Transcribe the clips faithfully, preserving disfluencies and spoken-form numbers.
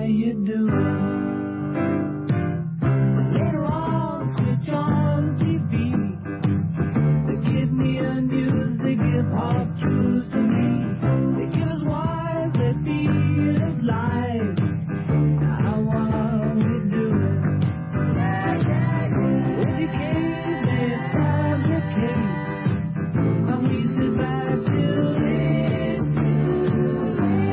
you doing? Later on, switch on T V. They give me a news, they give hard truths to me. They give us wise, they feed us lies. How are we doing? With your case, they solve your case. But we sit back till it's too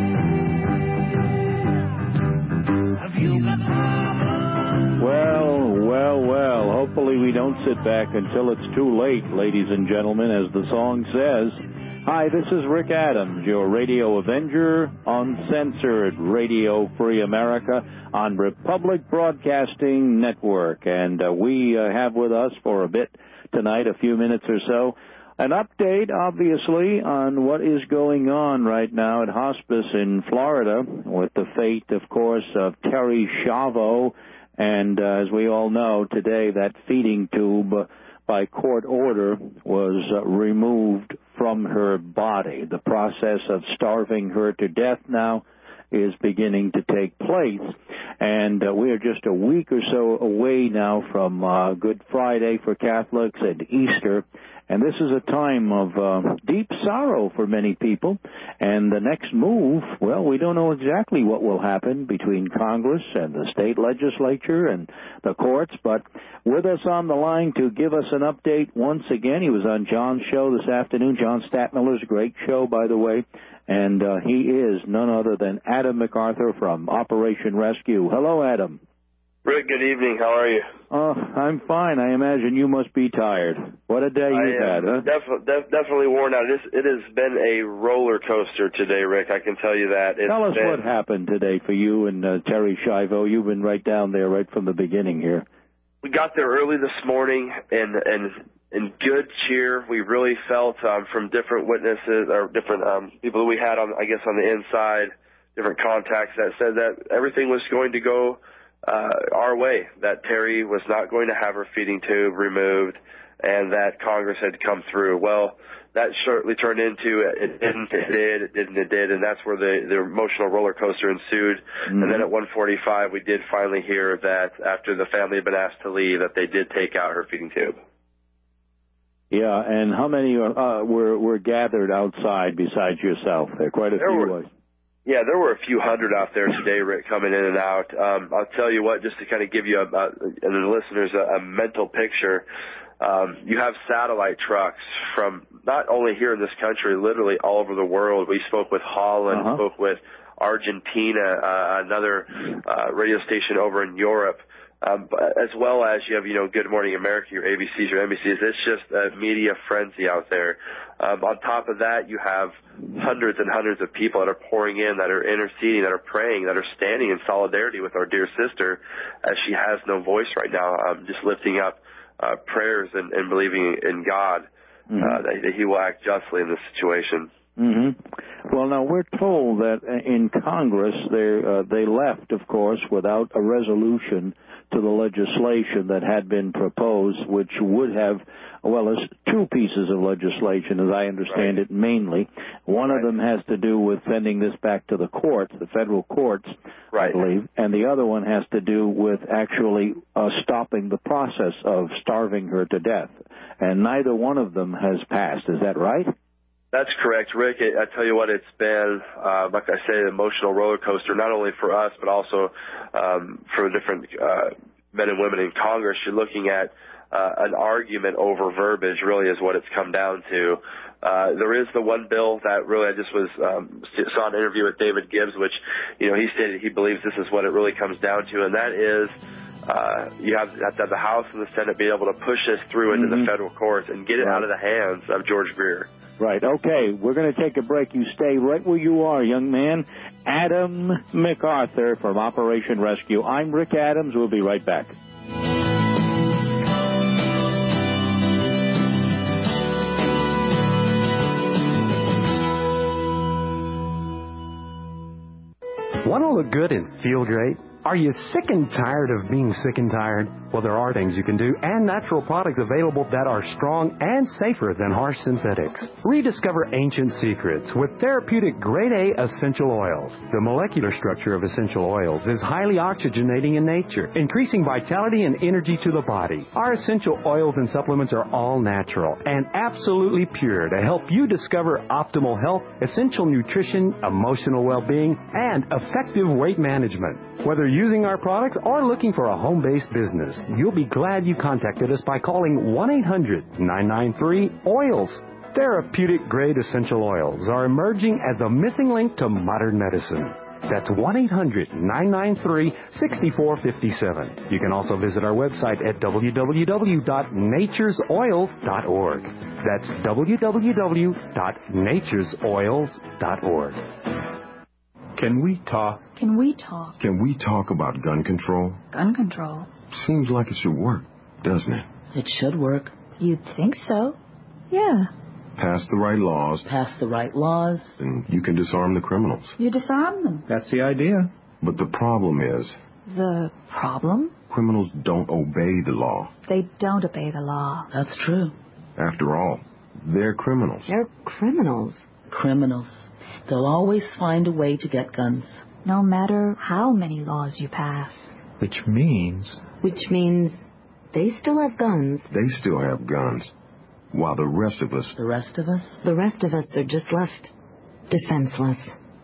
late. Have you got problems? Well, well, well. Hopefully we don't sit back until it's too late, ladies and gentlemen, as the song says. Hi, this is Rick Adams, your radio avenger, Uncensored Radio Free America on Republic Broadcasting Network. And uh, we uh, have with us for a bit tonight, a few minutes or so, an update, obviously, on what is going on right now at hospice in Florida with the fate, of course, of Terri Schiavo. And uh, as we all know, today that feeding tube, uh, by court order, was uh, removed from her body. The process of starving her to death now is beginning to take place. And uh, we are just a week or so away now from uh, Good Friday for Catholics and Easter. And this is a time of uh, deep sorrow for many people. And the next move, well, we don't know exactly what will happen between Congress and the state legislature and the courts. But with us on the line to give us an update once again, he was on John's show this afternoon. John Stadtmiller's great show, by the way. And uh, he is none other than Adam MacArthur from Operation Rescue. Hello, Adam. Rick, good evening. How are you? Oh, I'm fine. I imagine you must be tired. What a day you've had, huh? Def- def- definitely worn out. It, it has been a roller coaster today, Rick. I can tell you that. It's tell us been... what happened today for you and uh, Terri Schiavo. You've been right down there right from the beginning here. We got there early this morning, and and in good cheer. We really felt um, from different witnesses or different um, people that we had on, I guess, on the inside, different contacts that said that everything was going to go Uh, our way, that Terri was not going to have her feeding tube removed and that Congress had come through. Well, that shortly turned into it didn't, it did, it didn't, it did, and that's where the, the emotional roller coaster ensued. Mm-hmm. And then at one forty-five, we did finally hear that after the family had been asked to leave, that they did take out her feeding tube. Yeah, and how many uh, were, were gathered outside besides yourself? There are quite a there few. Were, Yeah, there were a few hundred out there today, Rick, coming in and out. Um, I'll tell you what, just to kind of give you, a, a, and the listeners, a, a mental picture, um, you have satellite trucks from not only here in this country, literally all over the world. We spoke with Holland, uh-huh. spoke with Argentina, uh, another uh, radio station over in Europe. Um, as well as you have, you know, Good Morning America, your A B Cs, your N B Cs. It's just a media frenzy out there. Um, on top of that, you have hundreds and hundreds of people that are pouring in, that are interceding, that are praying, that are standing in solidarity with our dear sister as she has no voice right now, um, just lifting up uh, prayers and, and believing in God mm-hmm. uh, that, that he will act justly in this situation. Mm-hmm. Well, now, we're told that in Congress they uh, they left, of course, without a resolution to the legislation that had been proposed, which would have, well, there's two pieces of legislation, as I understand right. it, mainly. One right. of them has to do with sending this back to the courts, the federal courts, right. I believe, and the other one has to do with actually uh, stopping the process of starving her to death. And neither one of them has passed. Is that right? That's correct, Rick. I tell you what, it's been, uh, like I say, an emotional roller coaster, not only for us, but also um, for different uh, men and women in Congress. You're looking at uh, an argument over verbiage, really, is what it's come down to. Uh, there is the one bill that really, I just was um, saw an interview with David Gibbs, which, you know, he stated he believes this is what it really comes down to, and that is uh, you have, have to have the House and the Senate be able to push this through into mm-hmm. the federal courts and get it right. out of the hands of George Greer. Right. Okay, we're going to take a break. You stay right where you are, young man. Adam MacArthur from Operation Rescue. I'm Rick Adams. We'll be right back. Want to look good and feel great? Are you sick and tired of being sick and tired? Well, there are things you can do and natural products available that are strong and safer than harsh synthetics. Rediscover ancient secrets with therapeutic grade A essential oils. The molecular structure of essential oils is highly oxygenating in nature, increasing vitality and energy to the body. Our essential oils and supplements are all natural and absolutely pure to help you discover optimal health, essential nutrition, emotional well-being, and effective weight management. Whether using our products or looking for a home-based business, you'll be glad you contacted us by calling one eight hundred nine nine three oils. Therapeutic-grade essential oils are emerging as the missing link to modern medicine. That's one eight hundred nine nine three six four five seven. You can also visit our website at w w w dot natures oils dot org. That's w w w dot natures oils dot org. Can we talk? Can we talk? Can we talk about gun control? Gun control? Seems like it should work, doesn't it? It should work. You'd think so. Yeah. Pass the right laws. Pass the right laws. And you can disarm the criminals. You disarm them. That's the idea. But the problem is... The problem? Criminals don't obey the law. They don't obey the law. That's true. After all, they're criminals. They're criminals. Criminals. They'll always find a way to get guns. No matter how many laws you pass. Which means... Which means they still have guns. They still have guns. While the rest of us... The rest of us? The rest of us are just left defenseless.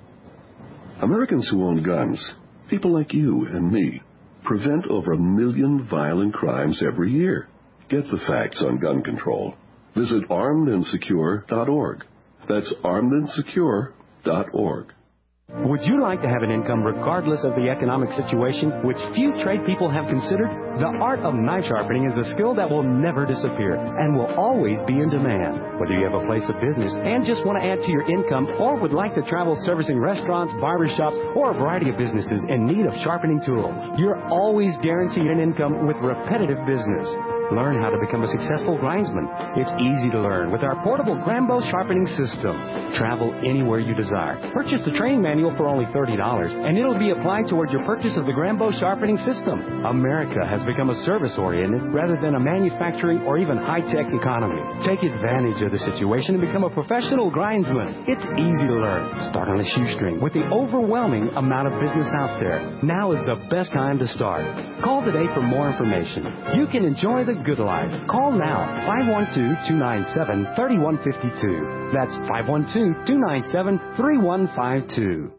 Americans who own guns, people like you and me, prevent over a million violent crimes every year. Get the facts on gun control. Visit armed and secure dot org. That's armed and secure dot org. Would you like to have an income regardless of the economic situation, which few trade people have considered? The art of knife sharpening is a skill that will never disappear and will always be in demand. Whether you have a place of business and just want to add to your income or would like to travel servicing restaurants, barbershops, or a variety of businesses in need of sharpening tools, you're always guaranteed an income with repetitive business. Learn how to become a successful grindsman. It's easy to learn with our portable Grambo sharpening system. Travel anywhere you desire. Purchase the training manual for only thirty dollars, and it'll be applied toward your purchase of the Grambo sharpening system. America has become a service-oriented rather than a manufacturing or even high-tech economy. Take advantage of the situation and become a professional grindsman. It's easy to learn. Start on a shoestring with the overwhelming amount of business out there. Now is the best time to start. Call today for more information. You can enjoy the good life. Call now, five one two, two nine seven, three one five two. That's five one two, two nine seven, three one five two.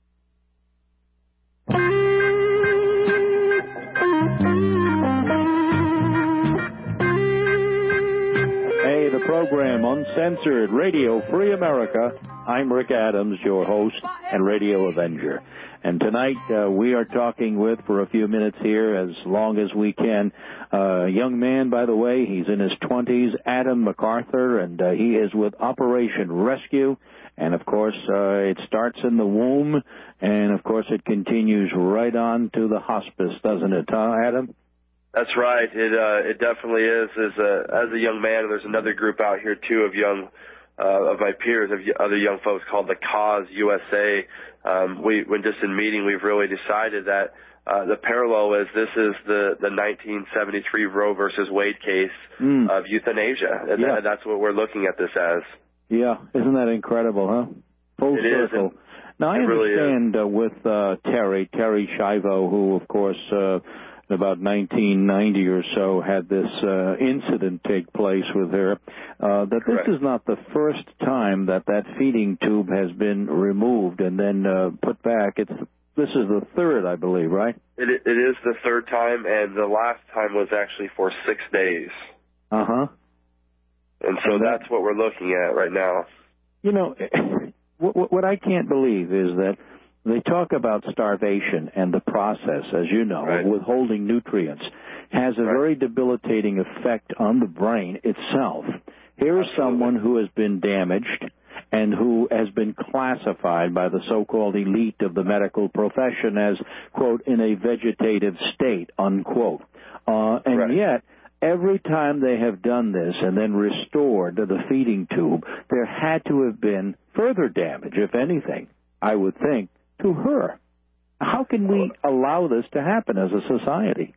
Hey, the program Uncensored Radio Free America. I'm Rick Adams, your host and Radio Avenger. And tonight uh, we are talking with, for a few minutes here, as long as we can, uh, a young man, by the way, he's in his twenties, Adam MacArthur, and uh, he is with Operation Rescue. And, of course, uh, it starts in the womb, and, of course, it continues right on to the hospice, doesn't it, huh, Adam? That's right. It uh, it definitely is. As a, as a young man, there's another group out here, too, of young Uh, of my peers, of other young folks called the Cause U S A. Um, we, when just in meeting, we've really decided that uh, the parallel is this is the, the nineteen seventy-three Roe versus Wade case mm. of euthanasia. And yeah. that, that's what we're looking at this as. Yeah, isn't that incredible, huh? Full it circle. Is, now, I understand really uh, with uh, Terry, Terry Schiavo, who, of course, uh, in about nineteen ninety or so, had this uh, incident take place with her, uh, that Correct. This is not the first time that that feeding tube has been removed and then uh, put back. It's This is the third, I believe, right? It, it is the third time, and the last time was actually for six days. Uh-huh. And so that's what we're looking at right now. You know, what, what I can't believe is that they talk about starvation and the process, as you know, right. of withholding nutrients, has a right. very debilitating effect on the brain itself. Here is Absolutely. someone who has been damaged and who has been classified by the so-called elite of the medical profession as, quote, in a vegetative state, unquote. Uh, and right. yet, every time they have done this and then restored the feeding tube, there had to have been further damage, if anything, I would think, to her. How can we allow this to happen as a society?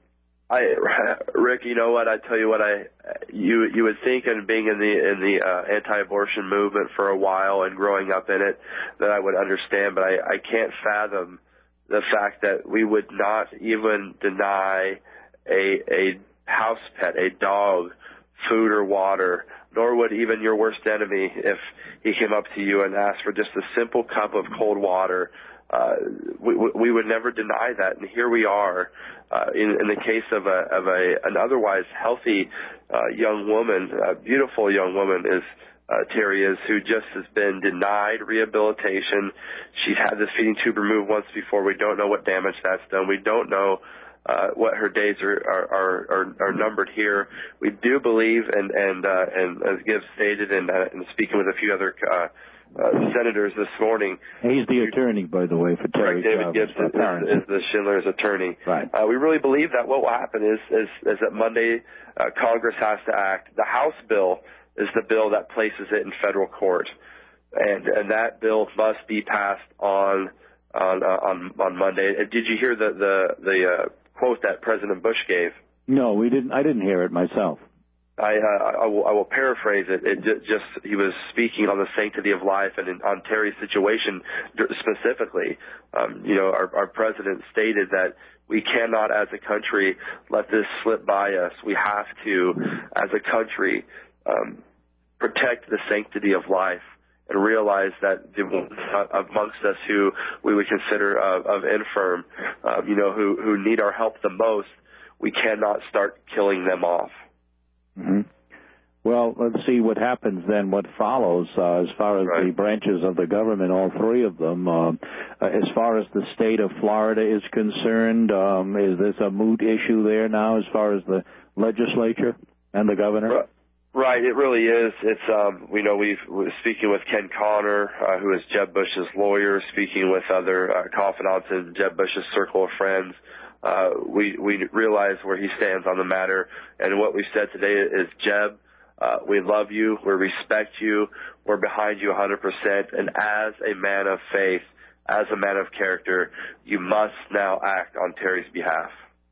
I, Rick, you know what? I tell you what, I you you would think, and being in the in the uh, anti-abortion movement for a while and growing up in it, that I would understand. But I, I can't fathom the fact that we would not even deny a a house pet, a dog, food or water, nor would even your worst enemy, if he came up to you and asked for just a simple cup of cold water. Uh, we, we would never deny that, and here we are. Uh, in, in the case of a of a an otherwise healthy uh, young woman, a beautiful young woman is uh, Terry is, who just has been denied rehabilitation. She's had this feeding tube removed once before. We don't know what damage that's done. We don't know uh, what her days are are, are are are numbered here. We do believe, and and uh, and as Gibbs stated, and, uh, and speaking with a few other Uh, Uh, senators this morning. He's the attorney, by the way, for Terry. David Gibbs is, is, is the Schindler's attorney. Right. Uh, we really believe that what will happen is is, is that Monday uh, Congress has to act. The House bill is the bill that places it in federal court, and and that bill must be passed on on uh, on, on Monday. Did you hear the the the uh, quote that President Bush gave? No, we didn't. I didn't hear it myself. I, uh, I, will, I will paraphrase it. It just, he was speaking on the sanctity of life and in, on Terry's situation specifically. Um, you know, our, our president stated that we cannot, as a country, let this slip by us. We have to, as a country, um, protect the sanctity of life and realize that the amongst us who we would consider of, of infirm, uh, you know, who, who need our help the most, we cannot start killing them off. Mm-hmm. Well, let's see what happens then, what follows uh, as far as right. the branches of the government, all three of them. Uh, as far as the state of Florida is concerned, um, is this a moot issue there now as far as the legislature and the governor? Right, it really is. It's, um, we know we've, we're speaking with Ken Connor, uh, who is Jeb Bush's lawyer, speaking with other uh, confidants in Jeb Bush's circle of friends. Uh, we, we realize where he stands on the matter, and what we said today is, Jeb, uh, we love you, we respect you, we're behind you one hundred percent, and as a man of faith, as a man of character, you must now act on Terry's behalf.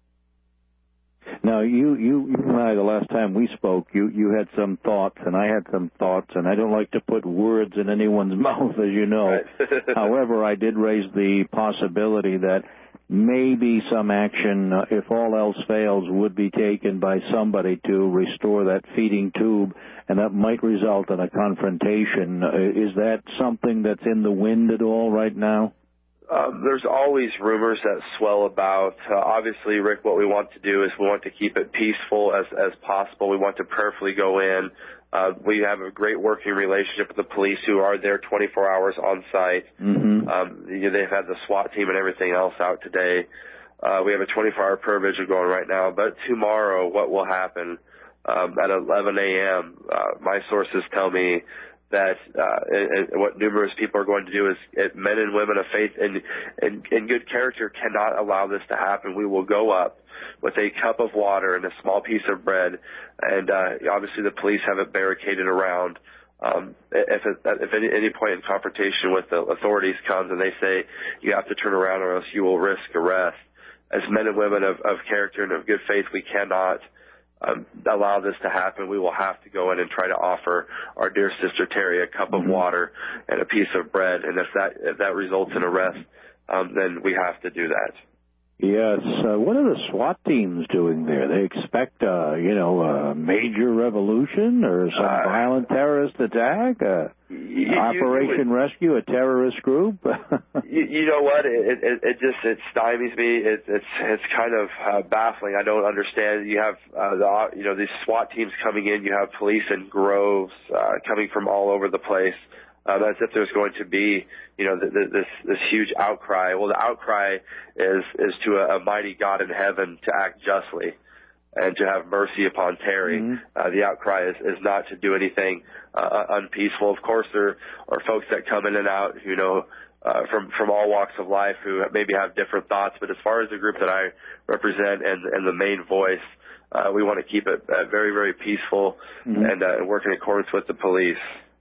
Now, you, you, you and I, the last time we spoke, you, you had some thoughts, and I had some thoughts, and I don't like to put words in anyone's mouth, as you know. Right. However, I did raise the possibility that maybe some action, uh, if all else fails, would be taken by somebody to restore that feeding tube, and that might result in a confrontation. Uh, is that something that's in the wind at all right now? Um, there's always rumors that swell about. Uh, obviously, Rick, what we want to do is we want to keep it peaceful as, as possible. We want to prayerfully go in. Uh, we have a great working relationship with the police who are there twenty-four hours on site. Mm-hmm. Um, you know, they've had the SWAT team and everything else out today. Uh, we have a twenty-four hour prayer vigil going right now. But tomorrow, what will happen um, at eleven a.m., uh, my sources tell me that uh, and, and what numerous people are going to do is uh, men and women of faith and, and, and good character cannot allow this to happen. We will go up with a cup of water and a small piece of bread, and uh, obviously the police have it barricaded around. Um, if it, if any, any point in confrontation with the authorities comes and they say you have to turn around or else you will risk arrest, as men and women of, of character and of good faith, we cannot Um, allow this to happen. We will have to go in and try to offer our dear sister Terry a cup of Mm-hmm. water and a piece of bread, and if that if that results in arrest, um, then we have to do that. Yes. Uh, what are the SWAT teams doing there? They expect, uh, you know, a major revolution or some Uh, violent terrorist attack? Uh, you, Operation you would, Rescue, a terrorist group? you, you know what? It, it, it just it stymies me. It, it's it's kind of uh, baffling. I don't understand. You have uh, the you know these SWAT teams coming in. You have police in groves uh, coming from all over the place. Um, as if there's going to be, you know, th- th- this this huge outcry. Well, the outcry is is to a, a mighty God in heaven to act justly and to have mercy upon Terry. Mm-hmm. Uh, the outcry is, is not to do anything uh, unpeaceful. Of course, there are folks that come in and out, you know, uh, from from all walks of life who maybe have different thoughts. But as far as the group that I represent and and the main voice, uh, we want to keep it uh, very very peaceful mm-hmm. and uh, work in accordance with the police.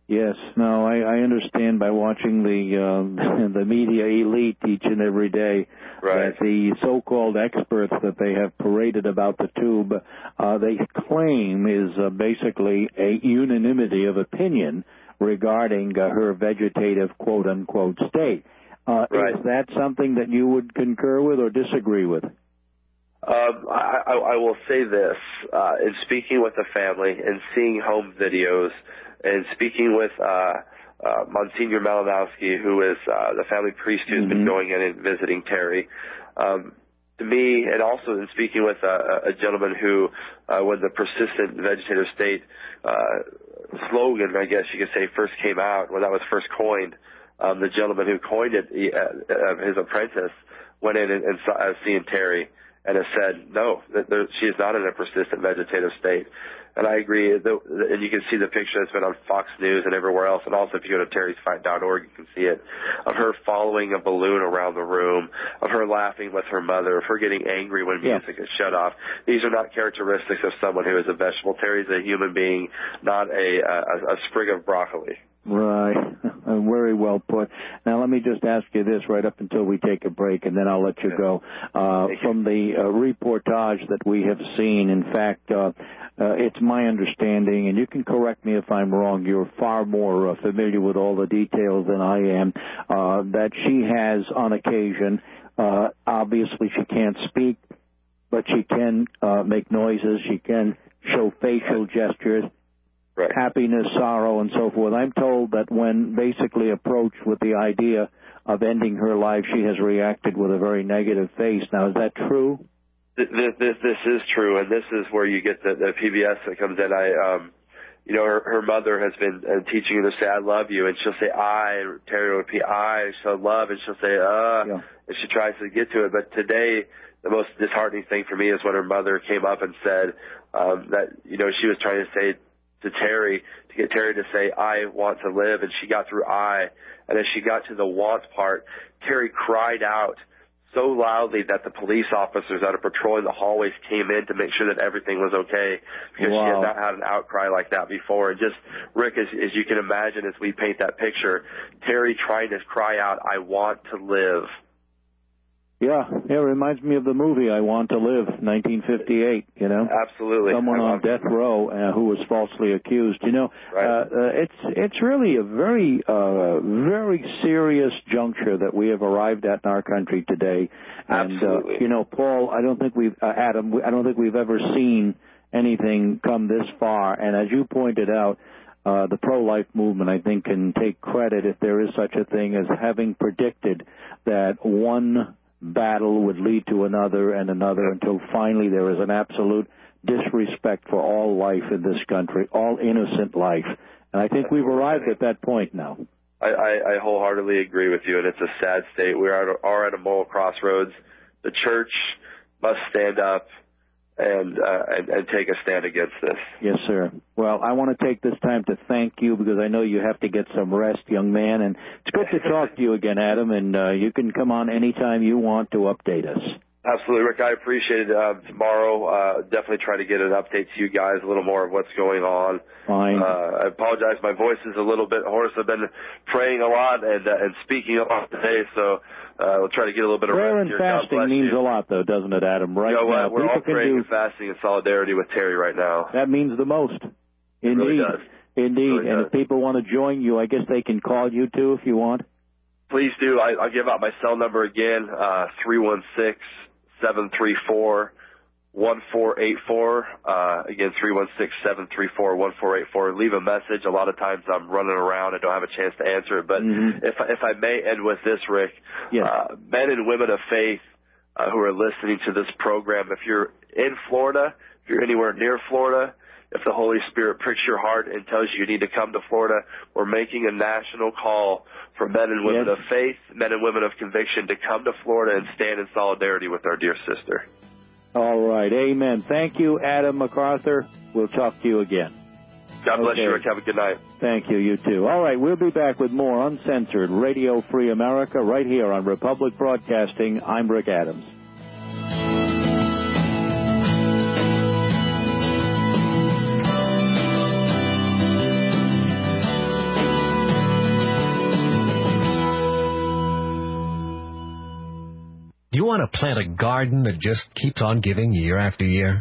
Yes, no, I, I understand by watching the uh, the media elite each and every day right. that the so-called experts that they have paraded about the tube, uh, they claim is uh, basically a unanimity of opinion regarding uh, her vegetative quote-unquote state. Uh, right. Is that something that you would concur with or disagree with? Um, I, I, I will say this, uh, in speaking with the family and seeing home videos and speaking with uh, uh, Monsignor Malinowski, who is uh, the family priest who's mm-hmm. been going in and visiting Terry, um, to me, and also in speaking with a, a gentleman who, uh, when the persistent vegetative state uh, slogan, I guess you could say, first came out, when that was first coined, um, the gentleman who coined it, he, uh, his apprentice, went in and, and saw, uh, seeing Terry and has said, no, that there, she is not in a persistent vegetative state. And I agree, and you can see the picture that's been on Fox News and everywhere else, and also if you go to terrys fight dot org, you can see it, of her following a balloon around the room, of her laughing with her mother, of her getting angry when yeah. music is shut off. These are not characteristics of someone who is a vegetable. Terry's a human being, not a, a, a sprig of broccoli. Right. Very well put. Now, let me just ask you this right up until we take a break, and then I'll let you go. Uh, from the uh, reportage that we have seen, in fact, uh, uh, it's my understanding, and you can correct me if I'm wrong, you're far more uh, familiar with all the details than I am, uh, that she has, on occasion, uh, obviously she can't speak, but she can uh, make noises, she can show facial gestures, right. happiness, sorrow, and so forth. I'm told that when basically approached with the idea of ending her life, she has reacted with a very negative face. Now, is that true? This, this, this is true, and this is where you get the, the P B S that comes in. I, um, you know, her, her mother has been uh, teaching her to say, I love you, and she'll say, I, and Terry will repeat, I, she'll love, and she'll say, uh, yeah. and she tries to get to it. But today, the most disheartening thing for me is when her mother came up and said um, that, you know, she was trying to say to Terry, to get Terry to say, I want to live, and she got through I, and as she got to the want part, Terry cried out so loudly that the police officers that are patrolling the hallways came in to make sure that everything was okay, because wow. she had not had an outcry like that before. And just, Rick, as, as you can imagine, as we paint that picture, Terry trying to cry out, I want to live. Yeah, yeah, it reminds me of the movie I Want to Live, nineteen fifty-eight, you know? Absolutely. Someone on death row uh, who was falsely accused. You know, right. uh, uh, it's it's really a very, uh, very serious juncture that we have arrived at in our country today. And, Absolutely. Uh, you know, Paul, I don't think we've, uh, Adam, I don't think we've ever seen anything come this far. And as you pointed out, Uh, the pro-life movement, I think, can take credit, if there is such a thing, as having predicted that one battle would lead to another and another until finally there is an absolute disrespect for all life in this country, all innocent life. And I think we've arrived at that point now. I, I, I wholeheartedly agree with you, and it's a sad state. We are, are at a moral crossroads. The church must stand up and, uh, and and take a stand against this. Yes, sir. Well, I want to take this time to thank you because I know you have to get some rest, young man, and it's good to talk to you again, Adam, and uh, you can come on anytime you want to update us. Absolutely, Rick. I appreciate it. Uh, tomorrow, uh, definitely try to get an update to you guys, a little more of what's going on. Fine. Uh, I apologize. My voice is a little bit hoarse. I've been praying a lot and uh, and speaking a lot today, so uh, we'll try to get a little bit of Prayer rest and here. fasting means you. a lot, though, doesn't it, Adam? Right you know now, what? We're all praying do... and fasting in solidarity with Terry right now. That means the most. It Indeed. really does. Indeed. Really and does. if people want to join you, I guess they can call you, too, if you want. Please do. I, I'll give out my cell number again, uh, three one six, seven three four, one four eight four. Uh, again, three one six, seven three four, one four eight four. Leave a message. A lot of times I'm running around. I don't have a chance to answer it. But mm-hmm. if, if I may end with this, Rick, yes. uh, men and women of faith uh, who are listening to this program, if you're in Florida, if you're anywhere near Florida, if the Holy Spirit pricks your heart and tells you you need to come to Florida, we're making a national call for men and women yes. of faith, men and women of conviction to come to Florida and stand in solidarity with our dear sister. All right. Amen. Thank you, Adam MacArthur. We'll talk to you again. God bless okay. you, Rick. Have a good night. Thank you. You too. All right. We'll be back with more Uncensored Radio Free America right here on Republic Broadcasting. I'm Rick Adams. You want to plant a garden that just keeps on giving year after year?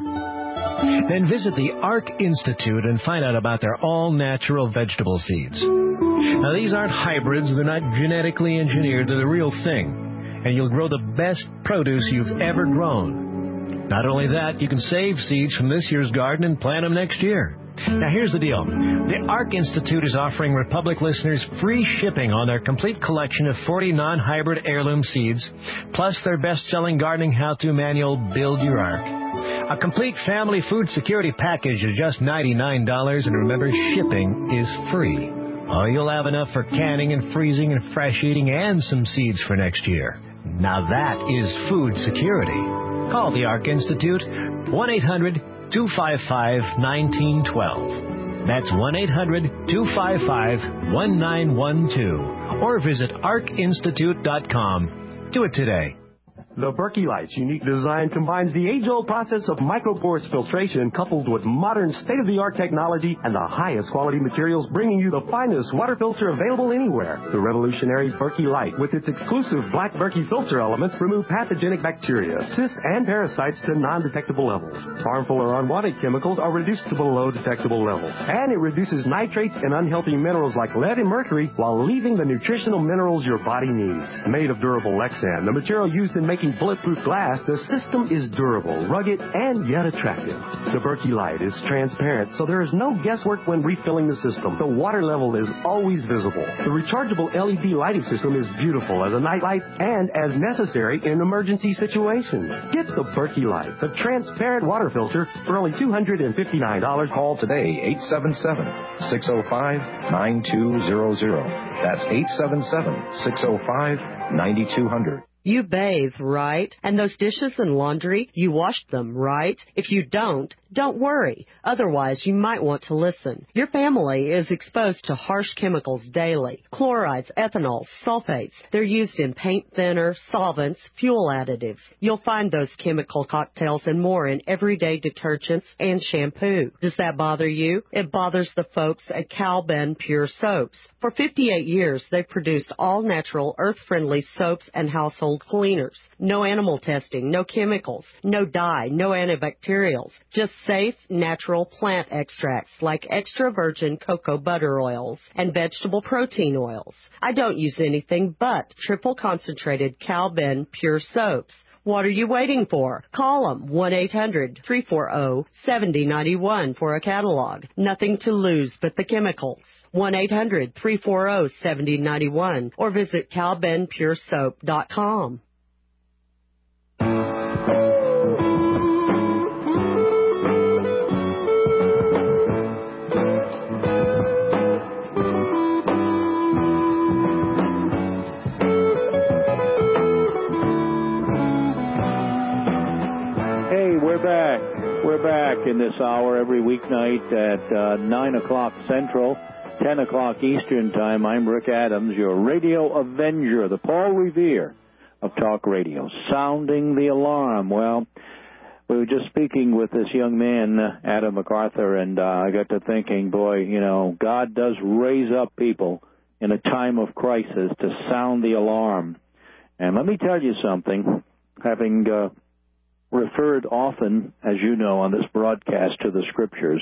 Then visit the Ark Institute and find out about their all-natural vegetable seeds. Now, these aren't hybrids. They're not genetically engineered. They're the real thing. And you'll grow the best produce you've ever grown. Not only that, you can save seeds from this year's garden and plant them next year. Now, here's the deal. The Ark Institute is offering Republic listeners free shipping on their complete collection of forty non-hybrid heirloom seeds, plus their best-selling gardening how-to manual, Build Your Ark. A complete family food security package is just ninety-nine dollars, and remember, shipping is free. Oh, you'll have enough for canning and freezing and fresh eating and some seeds for next year. Now that is food security. Call the Ark Institute, one eight hundred two five five one nine one two. That's one eight hundred two five five one nine one two. Or visit ark institute dot com. Do it today. The Berkey Light's unique design combines the age-old process of microporous filtration coupled with modern state-of-the-art technology and the highest quality materials, bringing you the finest water filter available anywhere. The revolutionary Berkey Light, with its exclusive black Berkey filter elements, remove pathogenic bacteria, cysts, and parasites to non-detectable levels. Harmful or unwanted chemicals are reduced to below detectable levels. And it reduces nitrates and unhealthy minerals like lead and mercury while leaving the nutritional minerals your body needs. Made of durable Lexan, the material used in making bulletproof glass, the system is durable, rugged, and yet attractive. The Berkey Light is transparent, so there is no guesswork when refilling the system. The water level is always visible. The rechargeable L E D lighting system is beautiful as a night light and as necessary in emergency situations. Get the Berkey Light, the transparent water filter, for only two hundred fifty-nine dollars. Call today, eight seven seven, six oh five, nine two zero zero. That's eight seven seven, six oh five, nine two zero zero. You bathe, right? And those dishes and laundry, you washed them, right? If you don't, don't worry. Otherwise, you might want to listen. Your family is exposed to harsh chemicals daily. Chlorides, ethanols, sulfates. They're used in paint thinner, solvents, fuel additives. You'll find those chemical cocktails and more in everyday detergents and shampoo. Does that bother you? It bothers the folks at Cal-Ben Pure Soaps. For fifty-eight years, they've produced all-natural, earth-friendly soaps and household cleaners. No animal testing, no chemicals, no dye, no antibacterials. Just safe, natural plant extracts like extra virgin cocoa butter oils and vegetable protein oils. I don't use anything but triple concentrated Cal-Ben Pure Soaps. What are you waiting for? Call them one eight hundred three four zero seven zero nine one for a catalog. Nothing to lose but the chemicals. one eight hundred three four zero seven zero nine one or visit cal ben pure soap dot com. We're back. We're back in this hour every weeknight at uh, nine o'clock Central, ten o'clock Eastern Time. I'm Rick Adams, your radio avenger, the Paul Revere of talk radio, sounding the alarm. Well, we were just speaking with this young man, Adam MacArthur, and uh, I got to thinking, boy, you know, God does raise up people in a time of crisis to sound the alarm. And let me tell you something, having uh, referred often, as you know, on this broadcast to the Scriptures,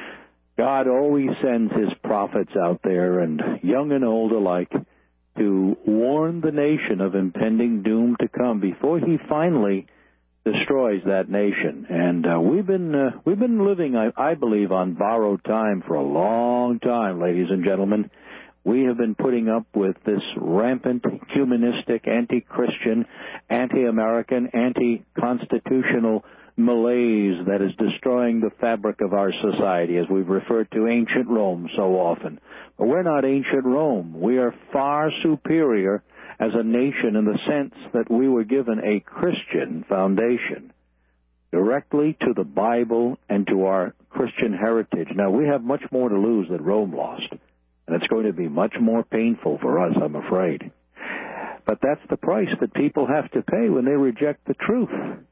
God always sends his prophets out there, and young and old alike, to warn the nation of impending doom to come before he finally destroys that nation. And uh, we've been uh, we've been living, I, I believe, on borrowed time for a long time, ladies and gentlemen. We have been putting up with this rampant, humanistic, anti-Christian, anti-American, anti-constitutional malaise that is destroying the fabric of our society, as we've referred to ancient Rome so often. But we're not ancient Rome. We are far superior as a nation in the sense that we were given a Christian foundation directly to the Bible and to our Christian heritage. Now, we have much more to lose than Rome lost. And it's going to be much more painful for us, I'm afraid. But that's the price that people have to pay when they reject the truth.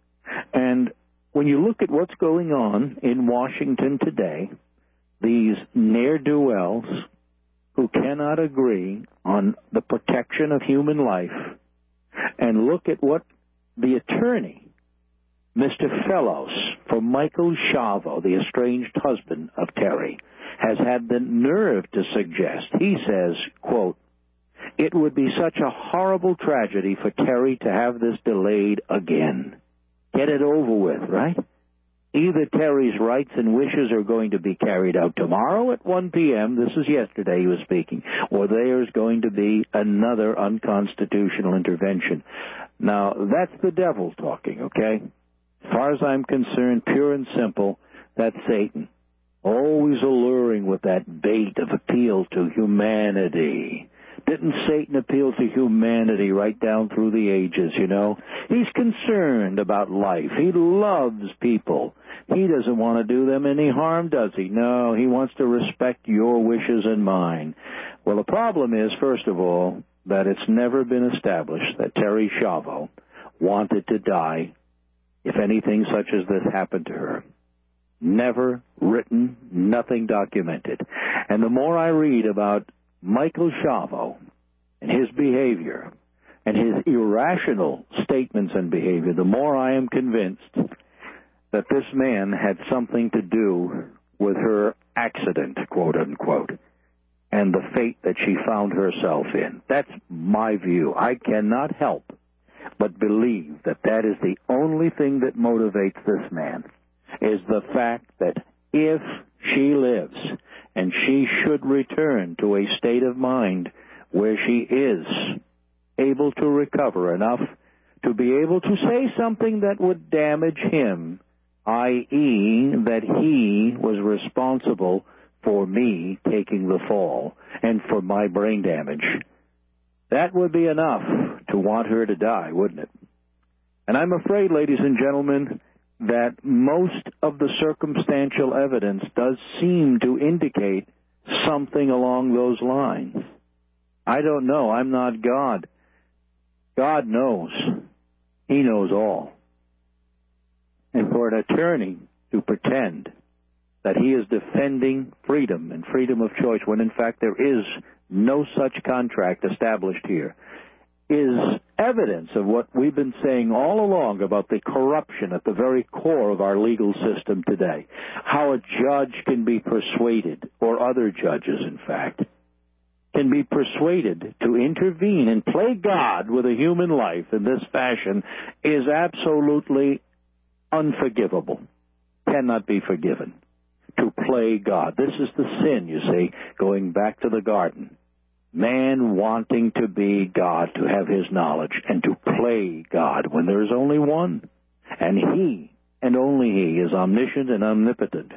And when you look at what's going on in Washington today, these ne'er-do-wells who cannot agree on the protection of human life, and look at what the attorney, Mister Fellows, for Michael Shavo, the estranged husband of Terry, has had the nerve to suggest, he says, quote, it would be such a horrible tragedy for Terry to have this delayed again. Get it over with, right? Either Terry's rights and wishes are going to be carried out tomorrow at one p.m., this is yesterday he was speaking, or there's going to be another unconstitutional intervention. Now, that's the devil talking, okay? As far as I'm concerned, pure and simple, that's Satan. Always alluring with that bait of appeal to humanity. Didn't Satan appeal to humanity right down through the ages, you know? He's concerned about life. He loves people. He doesn't want to do them any harm, does he? No, he wants to respect your wishes and mine. Well, the problem is, first of all, that it's never been established that Terry Shavo wanted to die if anything such as this happened to her. Never written, nothing documented. And the more I read about Michael Shavo and his behavior and his irrational statements and behavior, the more I am convinced that this man had something to do with her accident, quote unquote, and the fate that she found herself in. That's my view. I cannot help but believe that that is the only thing that motivates this man, is the fact that if she lives and she should return to a state of mind where she is able to recover enough to be able to say something that would damage him, that is that he was responsible for me taking the fall and for my brain damage, that would be enough to want her to die, wouldn't it? And I'm afraid, ladies and gentlemen, that most of the circumstantial evidence does seem to indicate something along those lines. I don't know. I'm not God. God knows. He knows all. And for an attorney to pretend that he is defending freedom and freedom of choice when, in fact, there is no such contract established here, is evidence of what we've been saying all along about the corruption at the very core of our legal system today. How a judge can be persuaded, or other judges, in fact, can be persuaded to intervene and play God with a human life in this fashion is absolutely unforgivable. Cannot be forgiven. To play God. This is the sin, you see, going back to the garden. Man wanting to be God, to have his knowledge, and to play God when there is only one. And he, and only he, is omniscient and omnipotent.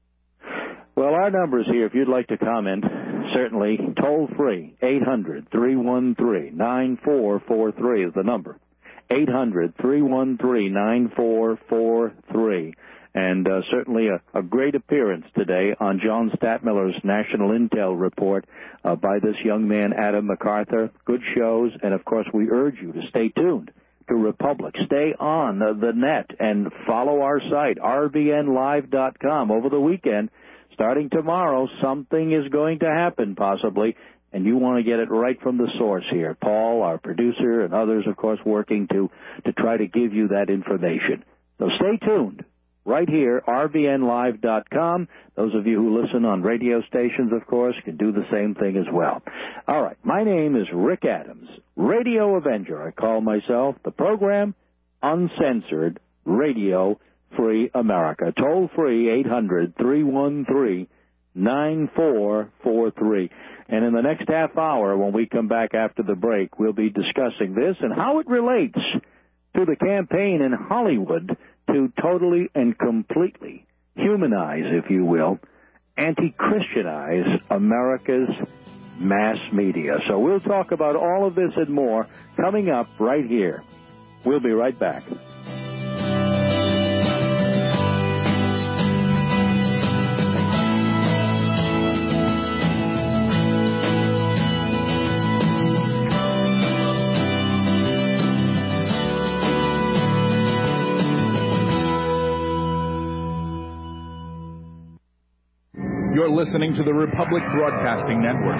Well, our numbers here, if you'd like to comment, certainly toll free, eight hundred, three one three, nine four four three is the number. eight hundred, three one three, nine four four three. And uh, certainly a, a great appearance today on John Statmiller's National Intel Report uh, by this young man, Adam MacArthur. Good shows, and of course we urge you to stay tuned to Republic. Stay on uh, the net and follow our site, R B N live dot com. Over the weekend, starting tomorrow, something is going to happen possibly, and you want to get it right from the source here. Paul, our producer, and others, of course, working to, to try to give you that information. So stay tuned. Right here, R B N live dot com. Those of you who listen on radio stations, of course, can do the same thing as well. All right, my name is Rick Adams, Radio Avenger. I call myself the program Uncensored Radio Free America. Toll free, eight hundred, three one three, nine four four three. And in the next half hour, when we come back after the break, we'll be discussing this and how it relates to the campaign in Hollywood to totally and completely humanize, if you will, anti-Christianize America's mass media. So we'll talk about all of this and more coming up right here. We'll be right back. You're listening to the Republic Broadcasting Network,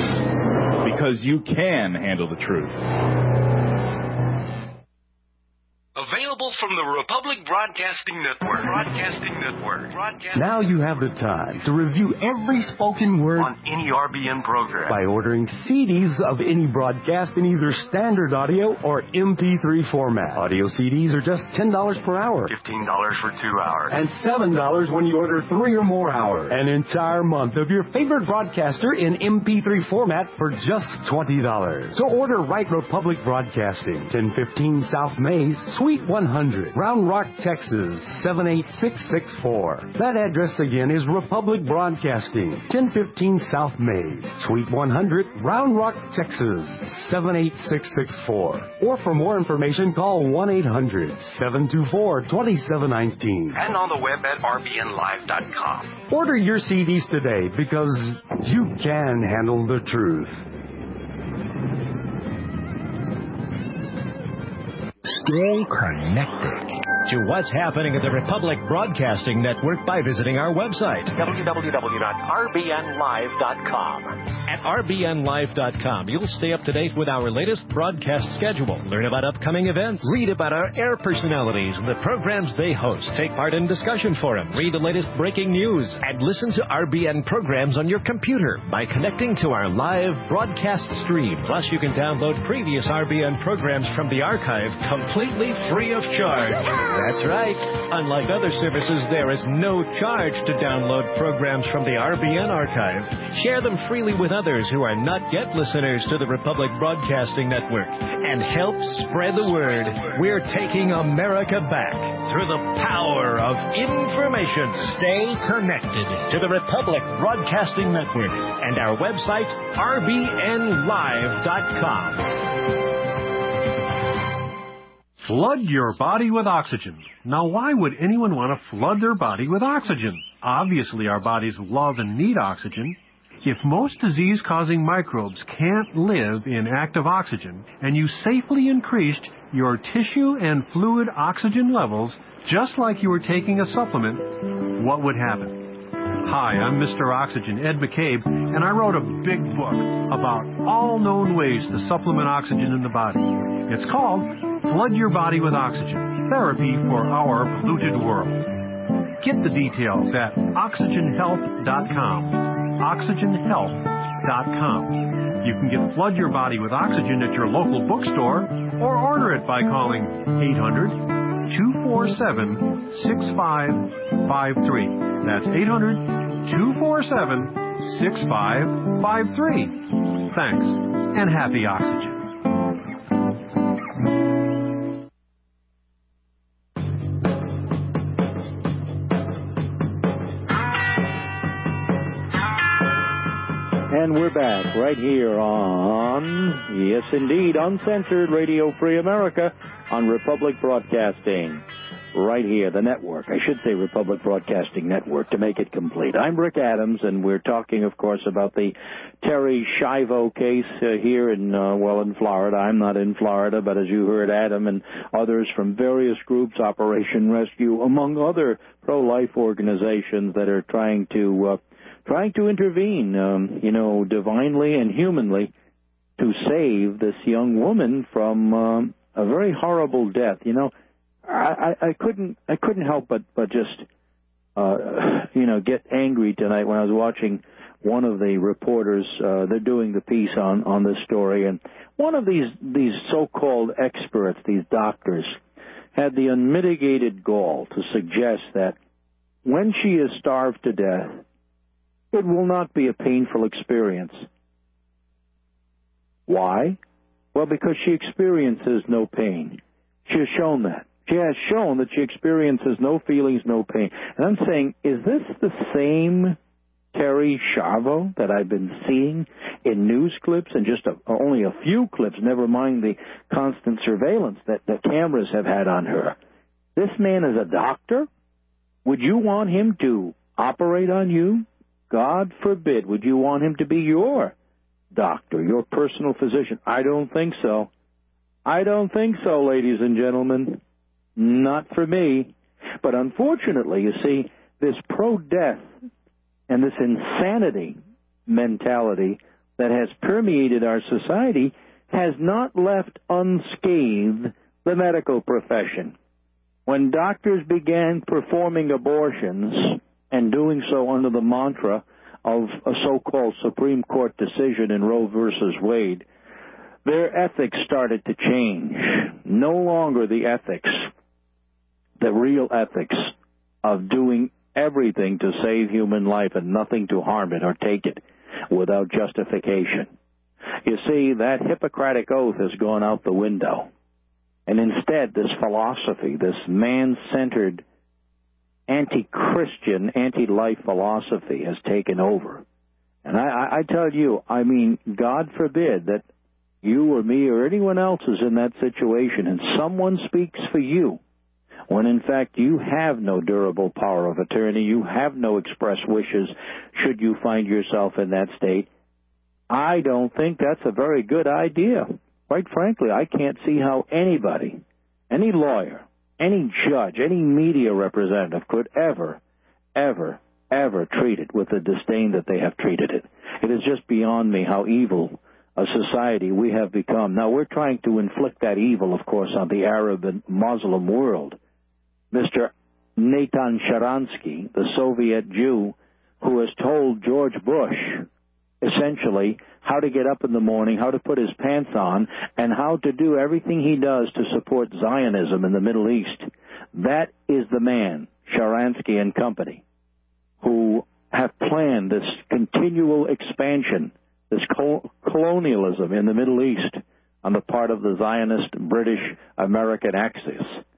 because you can handle the truth. from the Republic Broadcasting Network. Broadcasting Network. Broadcasting Now you have the time to review every spoken word on any R B N program by ordering C Ds of any broadcast in either standard audio or M P three format. Audio C Ds are just ten dollars per hour. fifteen dollars for two hours. And seven dollars when you order three or more hours. An entire month of your favorite broadcaster in M P three format for just twenty dollars. So order right Republic Broadcasting, ten fifteen South Mays, Suite one hundred, Round Rock, Texas, seven eight six six four. That address again is Republic Broadcasting, ten fifteen South Mays, Suite one hundred, Round Rock, Texas, seven eight six six four. Or for more information, call one eight hundred, seven two four, two seven one nine. And on the web at r b n live dot com. Order your C Ds today because you can handle the truth. Stay connected to what's happening at the Republic Broadcasting Network by visiting our website, w w w dot r b n live dot com. At r b n live dot com, you'll stay up to date with our latest broadcast schedule, learn about upcoming events, read about our air personalities and the programs they host, take part in discussion forum, read the latest breaking news, and listen to R B N programs on your computer by connecting to our live broadcast stream. Plus, you can download previous R B N programs from the archive completely free of charge. That's right. Unlike other services, there is no charge to download programs from the R B N archive. Share them freely with others who are not yet listeners to the Republic Broadcasting Network and help spread the word. We're taking America back through the power of information. Stay connected to the Republic Broadcasting Network and our website, r b n live dot com. Flood your body with oxygen. Now, why would anyone want to flood their body with oxygen? Obviously, our bodies love and need oxygen. If most disease-causing microbes can't live in active oxygen, and you safely increased your tissue and fluid oxygen levels just like you were taking a supplement, what would happen? Hi, I'm Mister Oxygen, Ed McCabe, and I wrote a big book about all known ways to supplement oxygen in the body. It's called Flood Your Body with Oxygen, Therapy for Our Polluted World. Get the details at oxygen health dot com. oxygen health dot com. You can get Flood Your Body with Oxygen at your local bookstore or order it by calling eight hundred, two four seven, six five five three. That's eight hundred, two four seven, six five five three. Thanks, and happy oxygen. And we're back right here on, yes indeed, Uncensored Radio Free America on Republic Broadcasting. Right here, the network. I should say Republic Broadcasting Network to make it complete. I'm Rick Adams, and we're talking, of course, about the Terri Schiavo case uh, here in, uh, well, in Florida. I'm not in Florida, but as you heard, Adam and others from various groups, Operation Rescue, among other pro-life organizations that are trying to uh, trying to intervene, um, you know, divinely and humanly to save this young woman from um, a very horrible death. You know, I, I, I couldn't I couldn't help but but just uh, you know get angry tonight when I was watching one of the reporters. Uh, they're doing the piece on on this story, and one of these these so-called experts, these doctors, had the unmitigated gall to suggest that when she is starved to death, it will not be a painful experience. Why? Well, because she experiences no pain. She has shown that. She has shown that she experiences no feelings, no pain. And I'm saying, is this the same Terri Schiavo that I've been seeing in news clips and just a, only a few clips, never mind the constant surveillance that the cameras have had on her? This man is a doctor? Would you want him to operate on you? God forbid, would you want him to be your doctor, your personal physician? I don't think so. I don't think so, ladies and gentlemen. Not for me. But unfortunately, you see, this pro-death and this insanity mentality that has permeated our society has not left unscathed the medical profession. When doctors began performing abortions and doing so under the mantra of a so-called Supreme Court decision in Roe versus Wade, their ethics started to change. No longer the ethics, the real ethics of doing everything to save human life and nothing to harm it or take it without justification. You see, that Hippocratic oath has gone out the window. And instead, this philosophy, this man-centered, anti-Christian, anti-life philosophy has taken over. And I, I, I tell you, I mean, God forbid that you or me or anyone else is in that situation and someone speaks for you when in fact you have no durable power of attorney, you have no express wishes should you find yourself in that state. I don't think that's a very good idea. Quite frankly, I can't see how anybody, any lawyer, any judge, any media representative could ever, ever, ever treat it with the disdain that they have treated it. It is just beyond me how evil a society we have become. Now, we're trying to inflict that evil, of course, on the Arab and Muslim world. Mister Natan Sharansky, the Soviet Jew, who has told George Bush, essentially, how to get up in the morning, how to put his pants on, and how to do everything he does to support Zionism in the Middle East. That is the man, Sharansky and company, who have planned this continual expansion, this col- colonialism in the Middle East on the part of the Zionist British-American axis.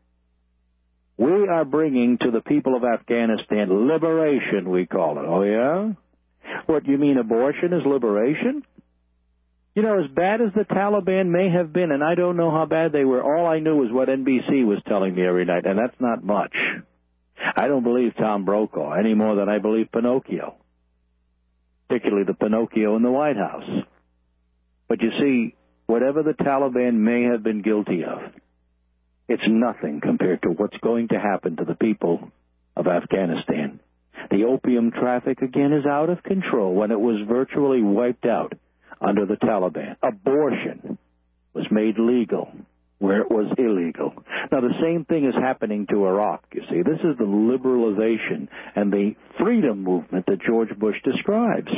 We are bringing to the people of Afghanistan liberation, we call it. Oh, yeah? What, you mean abortion is liberation? You know, as bad as the Taliban may have been, and I don't know how bad they were, all I knew was what N B C was telling me every night, and that's not much. I don't believe Tom Brokaw any more than I believe Pinocchio, particularly the Pinocchio in the White House. But you see, whatever the Taliban may have been guilty of, it's nothing compared to what's going to happen to the people of Afghanistan. The opium traffic, again, is out of control when it was virtually wiped out under the Taliban. Abortion was made legal where it was illegal. Now, the same thing is happening to Iraq, you see. This is the liberalization and the freedom movement that George Bush describes.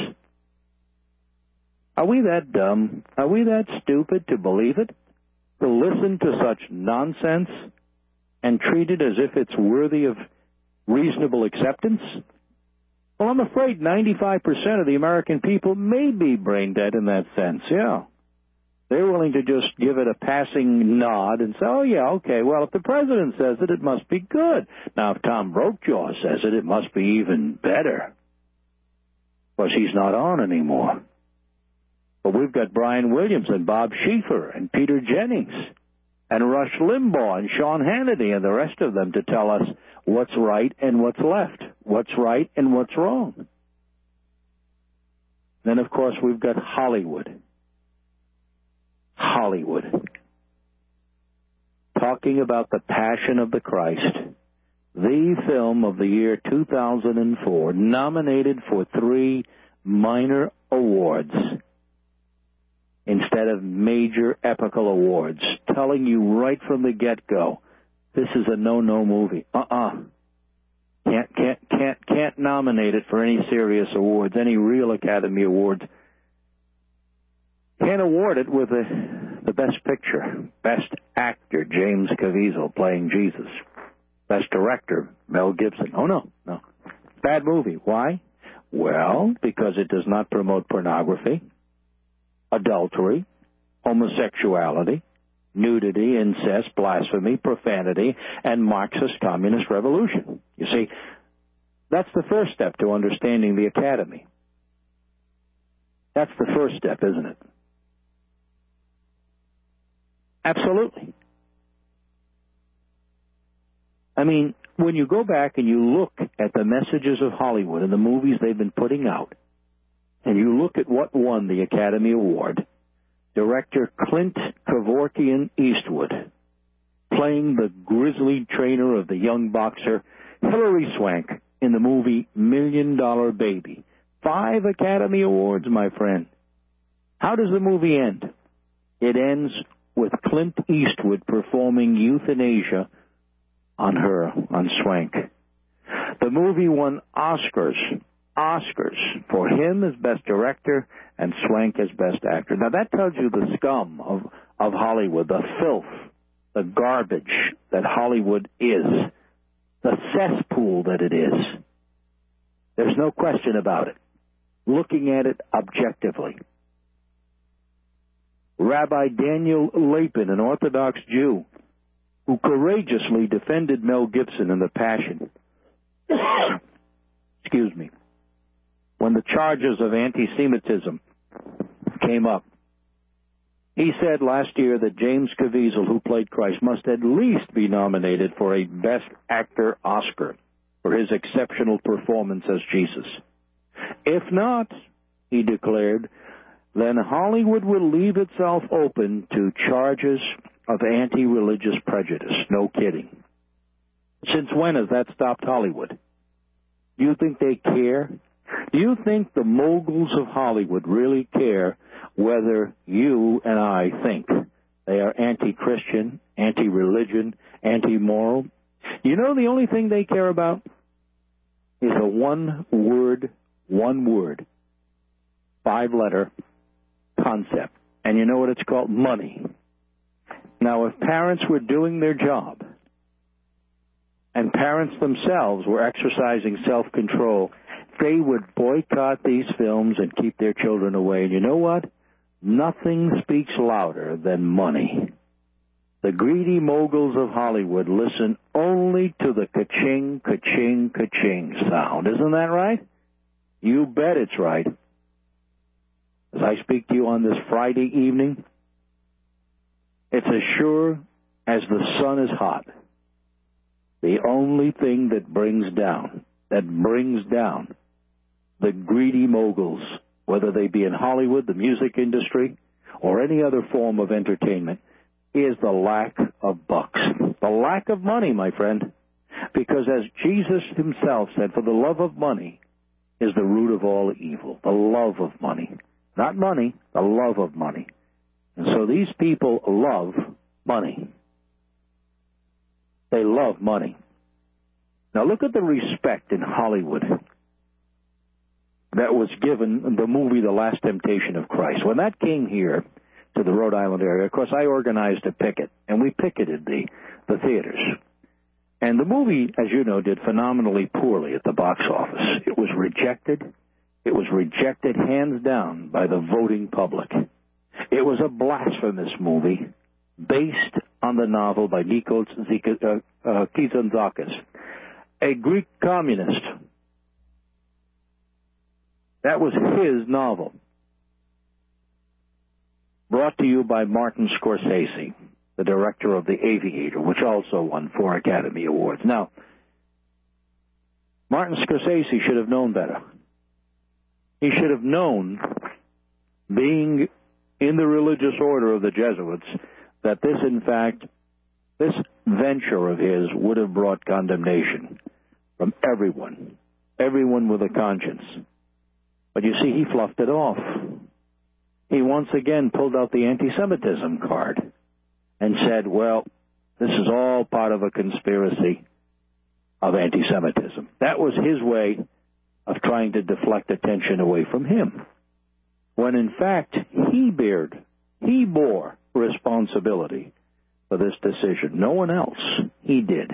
Are we that dumb? Are we that stupid to believe it? To listen to such nonsense and treat it as if it's worthy of reasonable acceptance? Well, I'm afraid ninety-five percent of the American people may be brain dead in that sense, yeah. They're willing to just give it a passing nod and say, oh, yeah, okay, well, if the president says it, it must be good. Now, if Tom Brokaw says it, it must be even better. Because he's not on anymore. But we've got Brian Williams and Bob Schieffer and Peter Jennings and Rush Limbaugh and Sean Hannity and the rest of them to tell us what's right and what's left, what's right and what's wrong. Then, of course, we've got Hollywood. Hollywood. Talking about the Passion of the Christ, the film of the year two thousand four, nominated for three minor awards instead of major epical awards, telling you right from the get-go, this is a no-no movie. Uh-uh. Can't, can't, can't, can't nominate it for any serious awards, any real Academy Awards. Can't award it with the, the Best Picture, Best Actor, James Caviezel playing Jesus. Best Director, Mel Gibson. Oh, no, no. Bad movie. Why? Well, because it does not promote pornography, adultery, homosexuality, nudity, incest, blasphemy, profanity, and Marxist communist revolution. You see, that's the first step to understanding the Academy. That's the first step, isn't it? Absolutely. I mean, when you go back and you look at the messages of Hollywood and the movies they've been putting out, and you look at what won the Academy Award, director Clint Kevorkian Eastwood, playing the grizzly trainer of the young boxer Hilary Swank in the movie Million Dollar Baby. Five Academy Awards, my friend. How does the movie end? It ends with Clint Eastwood performing euthanasia on her, on Swank. The movie won Oscars, Oscars, for him as Best Director and Swank as Best Actor. Now, that tells you the scum of, of Hollywood, the filth, the garbage that Hollywood is, the cesspool that it is. There's no question about it. Looking at it objectively. Rabbi Daniel Lapin, an Orthodox Jew, who courageously defended Mel Gibson in The Passion, excuse me, when the charges of anti-Semitism came up. He said last year that James Caviezel, who played Christ, must at least be nominated for a Best Actor Oscar for his exceptional performance as Jesus. If not, he declared, then Hollywood will leave itself open to charges of anti-religious prejudice. No kidding. Since when has that stopped Hollywood? Do you think they care? Do you think the moguls of Hollywood really care whether you and I think they are anti-Christian, anti-religion, anti-moral? You know the only thing they care about is a one-word, one-word, five-letter concept. And you know what it's called? Money. Now, if parents were doing their job, and parents themselves were exercising self-control, they would boycott these films and keep their children away. And you know what? Nothing speaks louder than money. The greedy moguls of Hollywood listen only to the ka-ching, ka-ching, ka-ching sound. Isn't that right? You bet it's right. As I speak to you on this Friday evening, it's as sure as the sun is hot. The only thing that brings down, that brings down the greedy moguls, whether they be in Hollywood, the music industry, or any other form of entertainment, is the lack of bucks. The lack of money, my friend. Because as Jesus himself said, for the love of money is the root of all evil. The love of money. Not money, the love of money. And so these people love money. They love money. Now look at the respect in Hollywood that was given the movie The Last Temptation of Christ. When that came here to the Rhode Island area, of course, I organized a picket, and we picketed the, the theaters. And the movie, as you know, did phenomenally poorly at the box office. It was rejected. It was rejected hands down by the voting public. It was a blasphemous movie based on the novel by Nikos Kazantzakis, a Greek communist. That was his novel. Brought to you by Martin Scorsese, the director of The Aviator, which also won four Academy Awards. Now, Martin Scorsese should have known better. He should have known, being in the religious order of the Jesuits, that this, in fact, this venture of his would have brought condemnation from everyone, everyone with a conscience. But you see, he fluffed it off. He once again pulled out the anti-Semitism card and said, well, this is all part of a conspiracy of anti-Semitism. That was his way of trying to deflect attention away from him, when in fact he bared, he bore responsibility for this decision. No one else. He did.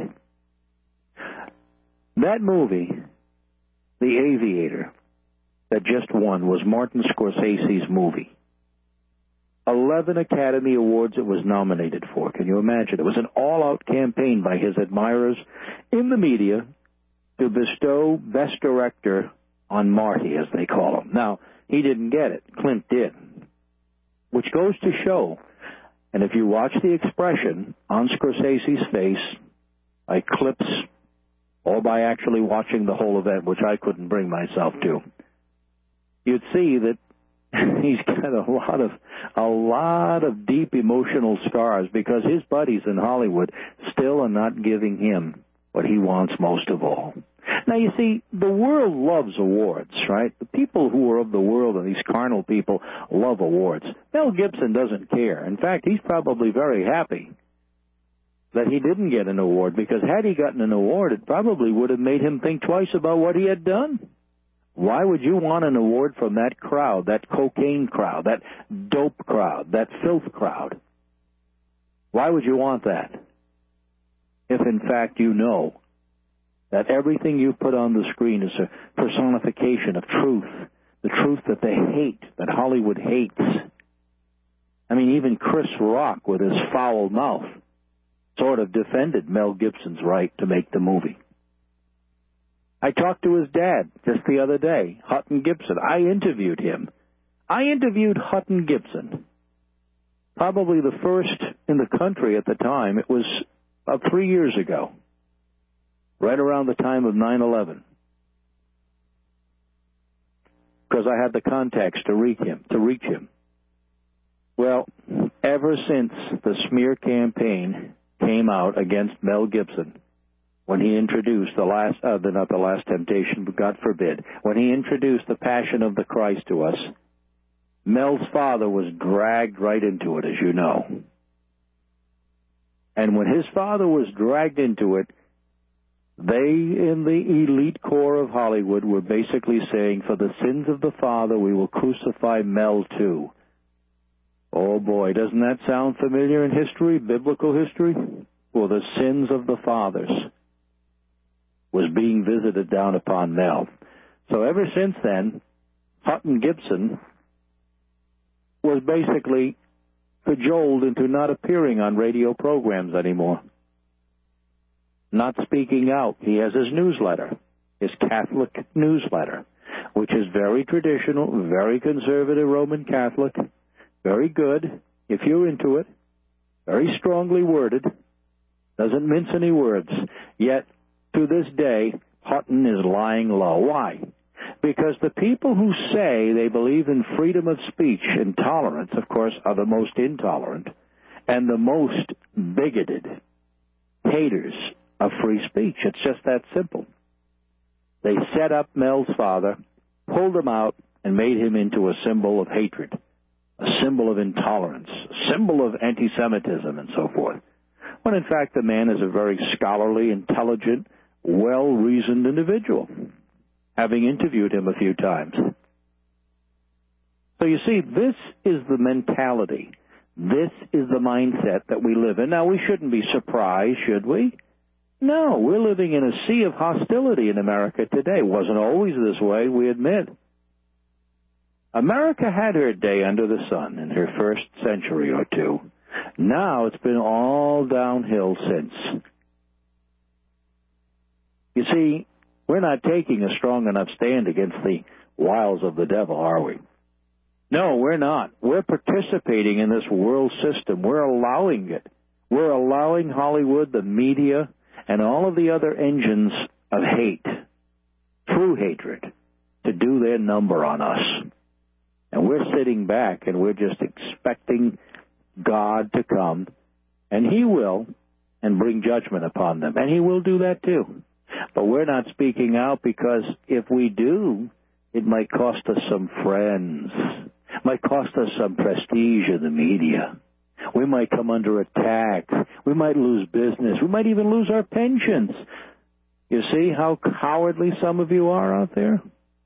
That movie, The Aviator, that just won, was Martin Scorsese's movie. Eleven Academy Awards it was nominated for. Can you imagine? It was an all-out campaign by his admirers in the media to bestow Best Director on Marty, as they call him. Now, he didn't get it. Clint did. Which goes to show, and if you watch the expression on Scorsese's face, by clips, or by actually watching the whole event, which I couldn't bring myself to, you'd see that he's got a lot of a lot of deep emotional scars because his buddies in Hollywood still are not giving him what he wants most of all. Now, you see, the world loves awards, right? The people who are of the world and these carnal people love awards. Mel Gibson doesn't care. In fact, he's probably very happy that he didn't get an award, because had he gotten an award, it probably would have made him think twice about what he had done. Why would you want an award from that crowd, that cocaine crowd, that dope crowd, that filth crowd? Why would you want that? If, in fact, you know that everything you put on the screen is a personification of truth, the truth that they hate, that Hollywood hates. I mean, even Chris Rock, with his foul mouth, sort of defended Mel Gibson's right to make the movie. I talked to his dad just the other day, Hutton Gibson. I interviewed him. I interviewed Hutton Gibson, probably the first in the country at the time. It was about three years ago, right around the time of nine eleven, because I had the contacts to reach him. To reach him. Well, ever since the smear campaign came out against Mel Gibson, when he introduced the last, uh, the, not the Last Temptation, but God forbid, when he introduced the Passion of the Christ to us, Mel's father was dragged right into it, as you know. And when his father was dragged into it, they in the elite core of Hollywood were basically saying, for the sins of the father, we will crucify Mel too. Oh boy, doesn't that sound familiar in history, biblical history? Well, the sins of the fathers was being visited down upon Mel. So ever since then, Hutton Gibson was basically cajoled into not appearing on radio programs anymore, not speaking out. He has his newsletter, his Catholic newsletter, which is very traditional, very conservative Roman Catholic, very good, if you're into it, very strongly worded, doesn't mince any words. Yet, to this day, Hutton is lying low. Why? Because the people who say they believe in freedom of speech and tolerance, of course, are the most intolerant and the most bigoted haters of free speech. It's just that simple. They set up Mel's father, pulled him out, and made him into a symbol of hatred, a symbol of intolerance, a symbol of anti-Semitism, and so forth. When, in fact, the man is a very scholarly, intelligent, well-reasoned individual, having interviewed him a few times. So you see, this is the mentality. This is the mindset that we live in. Now, we shouldn't be surprised, should we? No, we're living in a sea of hostility in America today. It wasn't always this way, we admit. America had her day under the sun in her first century or two. Now it's been all downhill since. You see, we're not taking a strong enough stand against the wiles of the devil, are we? No, we're not. We're participating in this world system. We're allowing it. We're allowing Hollywood, the media, and all of the other engines of hate, true hatred, to do their number on us. And we're sitting back and we're just expecting God to come, and He will, and bring judgment upon them. And He will do that too. But we're not speaking out because if we do, it might cost us some friends. It might cost us some prestige in the media. We might come under attack. We might lose business. We might even lose our pensions. You see how cowardly some of you are out there?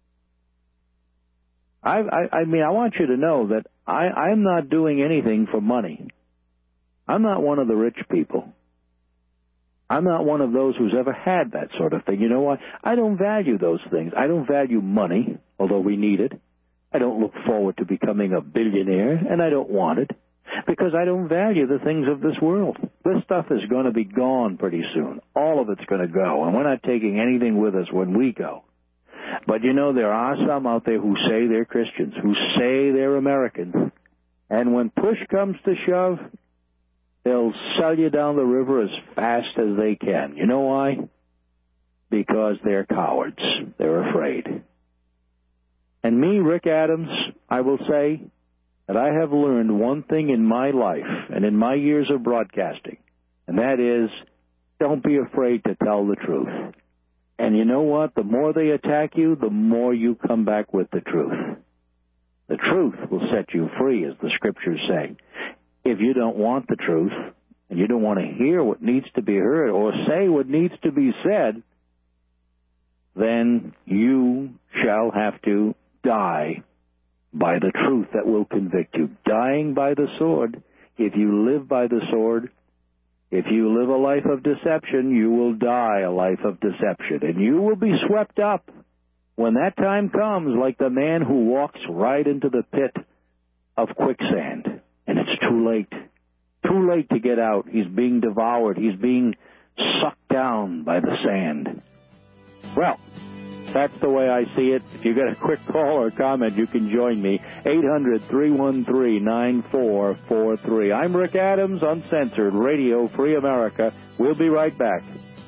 I, I, I mean, I want you to know that I, I'm not doing anything for money. I'm not one of the rich people. I'm not one of those who's ever had that sort of thing. You know what? I don't value those things. I don't value money, although we need it. I don't look forward to becoming a billionaire, and I don't want it, because I don't value the things of this world. This stuff is going to be gone pretty soon. All of it's going to go, and we're not taking anything with us when we go. But, you know, there are some out there who say they're Christians, who say they're Americans, and when push comes to shove, they'll sell you down the river as fast as they can. You know why? Because they're cowards. They're afraid. And me, Rick Adams, I will say that I have learned one thing in my life and in my years of broadcasting, and that is, don't be afraid to tell the truth. And you know what? The more they attack you, the more you come back with the truth. The truth will set you free, as the Scriptures say. If you don't want the truth, and you don't want to hear what needs to be heard or say what needs to be said, then you shall have to die by the truth that will convict you. Dying by the sword. If you live by the sword, if you live a life of deception, you will die a life of deception. And you will be swept up when that time comes, like the man who walks right into the pit of quicksand. And it's too late. Too late to get out. He's being devoured. He's being sucked down by the sand. Well, that's the way I see it. If you got a quick call or comment, you can join me. eight hundred, three one three, nine four four three. I'm Rick Adams, Uncensored Radio Free America. We'll be right back.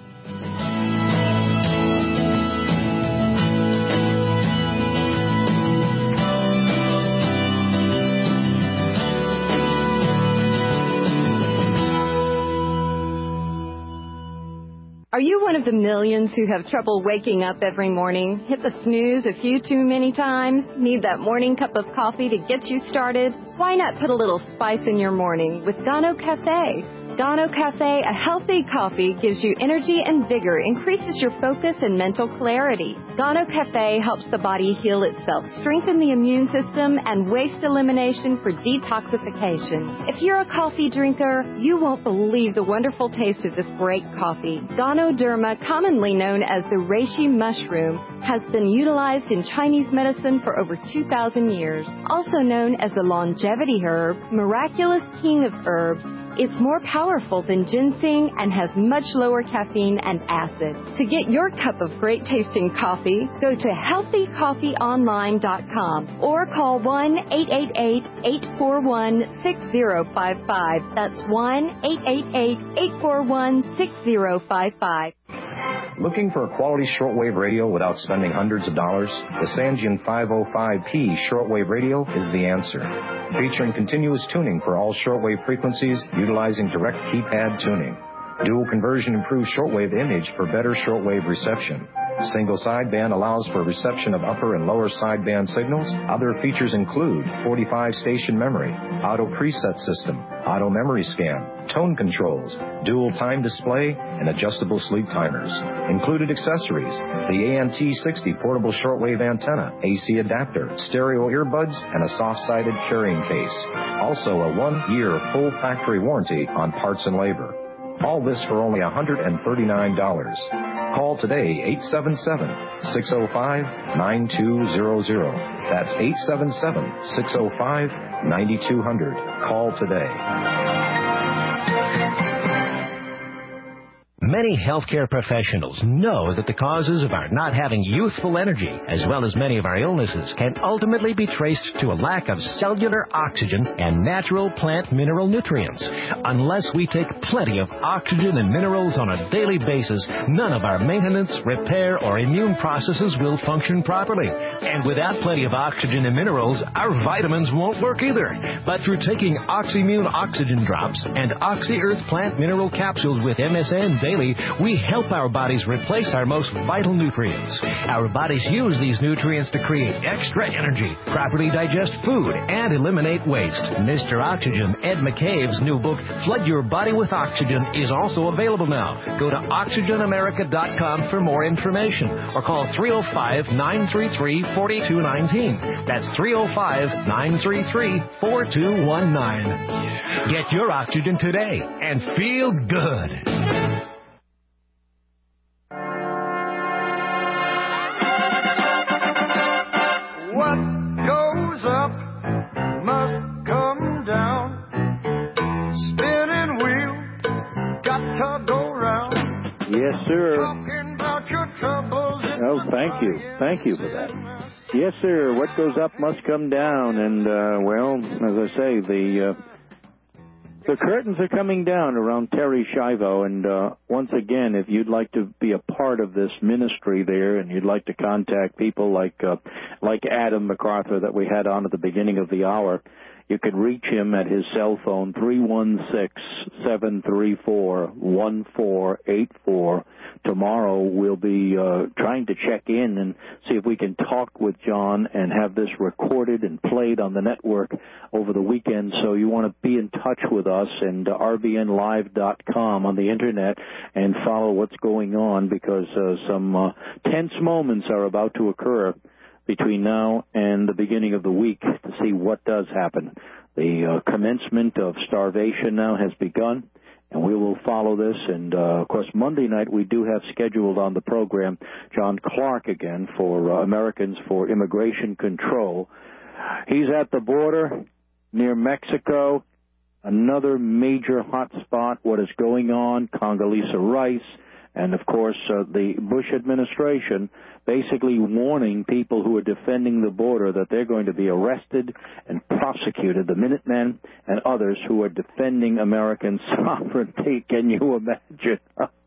Are you one of the millions who have trouble waking up every morning? Hit the snooze a few too many times? Need that morning cup of coffee to get you started? Why not put a little spice in your morning with Gano Cafe? Gano Cafe, a healthy coffee, gives you energy and vigor, increases your focus and mental clarity. Gano Cafe helps the body heal itself, strengthen the immune system, and waste elimination for detoxification. If you're a coffee drinker, you won't believe the wonderful taste of this great coffee. Ganoderma, commonly known as the reishi mushroom, has been utilized in Chinese medicine for over two thousand years. Also known as the longevity herb, miraculous king of herbs, it's more powerful than ginseng and has much lower caffeine and acid. To get your cup of great tasting coffee, go to healthy coffee online dot com or call one eight eight eight, eight four one, six zero five five. That's one eight eight eight, eight four one, six zero five five. Looking for a quality shortwave radio without spending hundreds of dollars? The Sangean five oh five P shortwave radio is the answer. Featuring continuous tuning for all shortwave frequencies utilizing direct keypad tuning. Dual conversion improves shortwave image for better shortwave reception. Single sideband allows for reception of upper and lower sideband signals. Other features include forty-five station memory, auto preset system, auto memory scan, tone controls, dual time display, and adjustable sleep timers. Included accessories: the A N T sixty portable shortwave antenna, A C adapter, stereo earbuds, and a soft-sided carrying case. Also a one-year full factory warranty on parts and labor. All this for only one hundred thirty-nine dollars. Call today, eight seven seven, six oh five, nine two zero zero. That's eight seven seven, six oh five, nine two hundred. Call today. Many healthcare professionals know that the causes of our not having youthful energy, as well as many of our illnesses, can ultimately be traced to a lack of cellular oxygen and natural plant mineral nutrients. Unless we take plenty of oxygen and minerals on a daily basis, none of our maintenance, repair, or immune processes will function properly. And without plenty of oxygen and minerals, our vitamins won't work either. But through taking OxyMune oxygen drops and OxyEarth plant mineral capsules with M S M daily, we help our bodies replace our most vital nutrients. Our bodies use these nutrients to create extra energy, properly digest food, and eliminate waste. Mister Oxygen, Ed McCabe's new book, Flood Your Body with Oxygen, is also available now. Go to oxygen america dot com for more information, or call three oh five, nine three three, four two one nine. That's three oh five, nine three three, four two one nine. Get your oxygen today and feel good. What goes up must come down. Spinning wheel, got to go round. Yes, sir. Talking about your troubles. Oh, thank you. Thank you for that. Yes, sir. What goes up must come down. And, uh, well, as I say, the uh, the curtains are coming down around Terry Schiavo. And uh, once again, if you'd like to be a part of this ministry there and you'd like to contact people like uh, like Adam MacArthur that we had on at the beginning of the hour, You can reach him at his cell phone, three one six, seven three four, one four eight four. Tomorrow we'll be uh, trying to check in and see if we can talk with John and have this recorded and played on the network over the weekend. So you want to be in touch with us and uh, R B N live dot com on the Internet and follow what's going on, because uh, some uh, tense moments are about to occur between now and the beginning of the week to see what does happen. The uh, commencement of starvation now has begun, and we will follow this. And, uh, of course, Monday night we do have scheduled on the program John Clark again for uh, Americans for Immigration Control. He's at the border near Mexico, another major hot spot, what is going on, Condoleezza Rice, and, of course, uh, the Bush administration basically warning people who are defending the border that they're going to be arrested and prosecuted, the Minutemen and others who are defending American sovereignty. Can you imagine?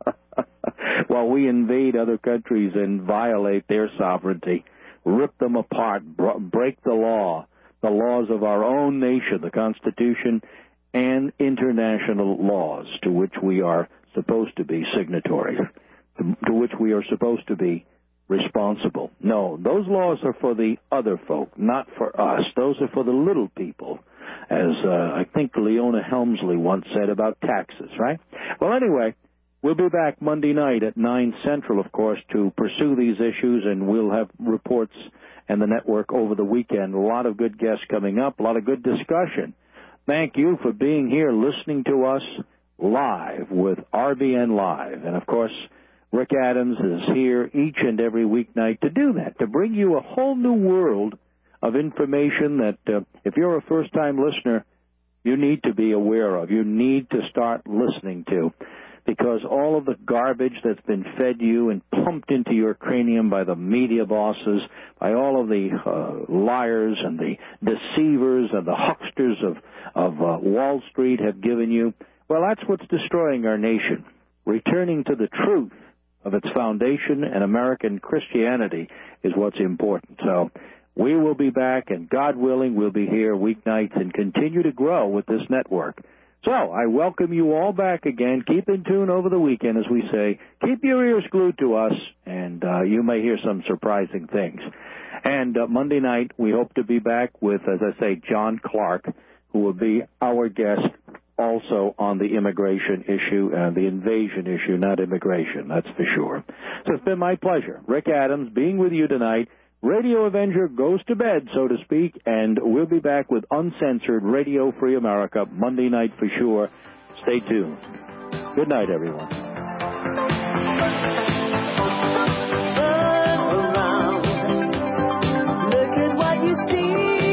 While we invade other countries and violate their sovereignty, rip them apart, break the law, the laws of our own nation, the Constitution, and international laws to which we are supposed to be signatories, to, to which we are supposed to be responsible. No, those laws are for the other folk, not for us. Those are for the little people, as uh, I think Leona Helmsley once said about taxes, right? Well, anyway, we'll be back Monday night at nine Central, of course, to pursue these issues, and we'll have reports and the network over the weekend. A lot of good guests coming up, a lot of good discussion. Thank you for being here, listening to us live with R B N Live. And, of course, Rick Adams is here each and every weeknight to do that, to bring you a whole new world of information that, uh, if you're a first-time listener, you need to be aware of. You need to start listening to, because all of the garbage that's been fed you and pumped into your cranium by the media bosses, by all of the uh, liars and the deceivers and the hucksters of, of uh, Wall Street have given you, well, that's what's destroying our nation. Returning to the truth of its foundation and American Christianity is what's important. So we will be back, and God willing, we'll be here weeknights and continue to grow with this network. So I welcome you all back again. Keep in tune over the weekend, as we say. Keep your ears glued to us, and uh, you may hear some surprising things. And uh, Monday night, we hope to be back with, as I say, John Clark, who will be our guest also on the immigration issue, uh, the invasion issue, not immigration, that's for sure. So it's been my pleasure, Rick Adams, being with you tonight. Radio Avenger goes to bed, so to speak, and we'll be back with Uncensored Radio Free America Monday night for sure. Stay tuned. Good night, everyone. Turn around. Look at what you see.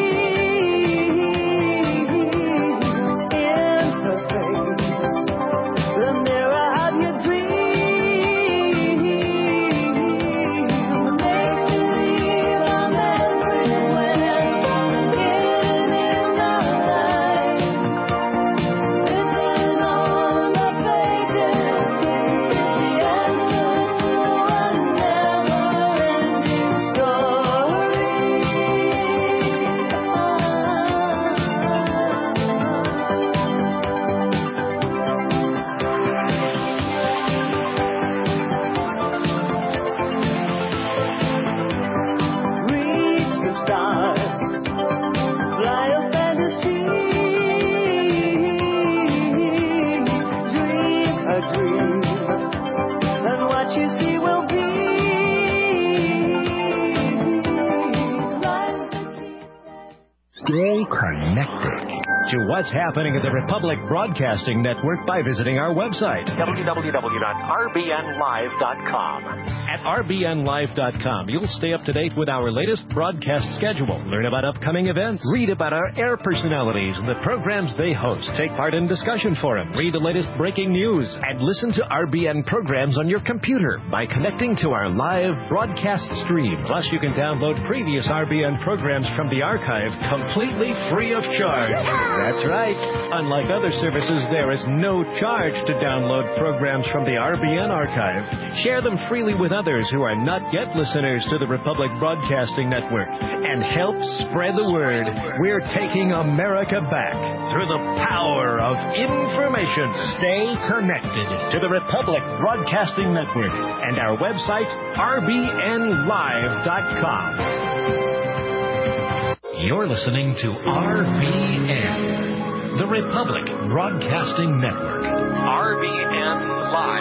Stay connected to what's happening at the Republic Broadcasting Network by visiting our website, w w w dot r b n live dot com. At r b n live dot com, you'll stay up to date with our latest broadcast schedule, learn about upcoming events, read about our air personalities and the programs they host, take part in discussion forums, read the latest breaking news, and listen to R B N programs on your computer by connecting to our live broadcast stream. Plus, you can download previous R B N programs from the archive completely free of charge. That's right. Unlike other services, there is no charge to download programs from the R B N archive. Share them freely with others who are not yet listeners to the Republic Broadcasting Network. And help spread the word. We're taking America back through the power of information. Stay connected to the Republic Broadcasting Network and our website, R B N live dot com. You're listening to R B N, the Republic Broadcasting Network. R B N Live.